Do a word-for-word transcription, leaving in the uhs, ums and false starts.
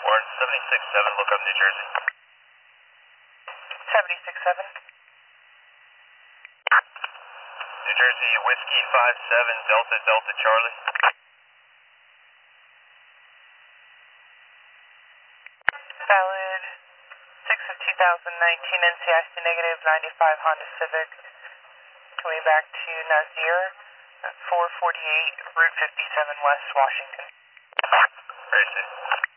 Warren seventy-six seven, look up New Jersey. seventy-six seven. New Jersey, Whiskey five seven, Delta Delta Charlie. Valid six of two thousand nineteen, N C I C negative, ninety-five Honda Civic. Coming back to Nazir at four forty-eight, Route fifty-seven West, Washington. Very safe.